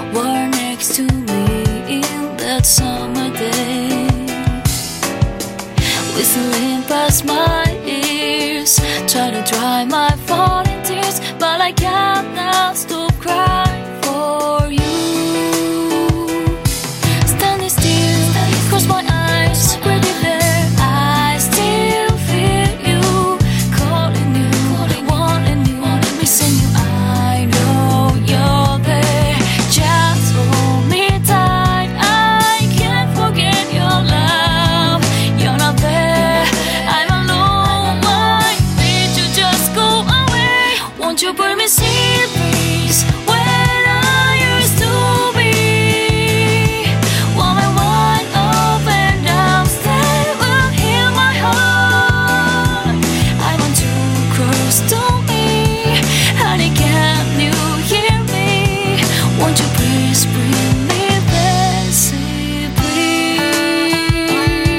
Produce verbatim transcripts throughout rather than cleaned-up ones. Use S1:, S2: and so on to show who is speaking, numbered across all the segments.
S1: were next to me in that summer day, whistling past my ears, try to dry my falling tears, but I cannot stop crying for you. Standing still, close my eyes, breathing there, I still feel you, calling you, wanting you, missing you. I know you're there, just hold me tight. I can't forget your love. You're not there, I'm alone. Why did you just go away? Won't you bring me sea breeze when I used to be warm and wide open arms that will heal my heart? I want to cross to me, honey, can you hear me? Won't you please bring me there, sea breeze?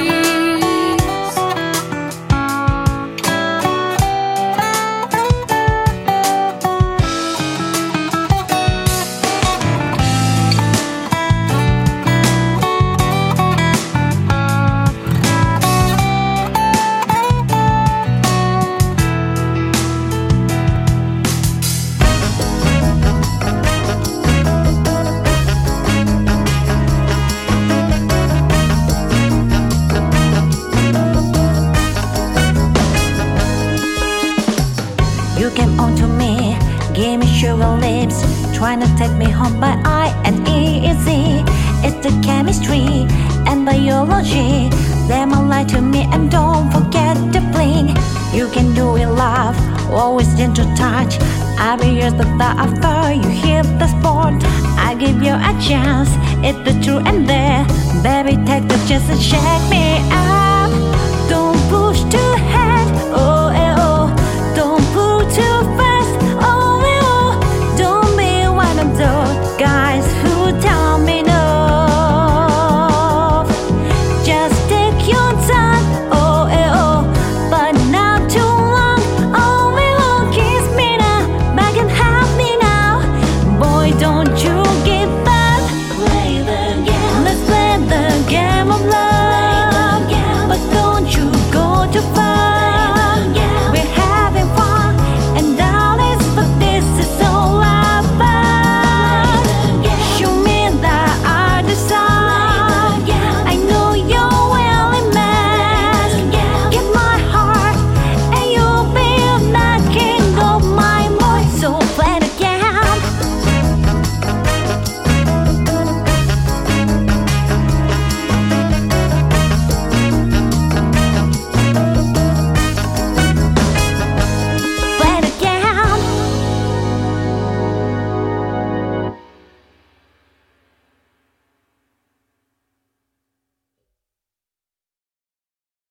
S2: You came on to me, gave me sugar lips, trying to take me home, but I ain't easy. It's the chemistry and biology. Them all lie to me, and don't forget to blink. You can do it, love, always gentle touch. I'll be yours, but after you hit the spot, I give you a chance. It's the truth and there, baby, take the chance and shake me up. Don't push too hard, oh eh, oh. Don't pull too fast, oh eh, oh. Don't be one of those guys who tell me no. Just take your time, oh eh, oh. But not too long, oh eh, oh. Kiss me now, back and help me now. Boy, don't you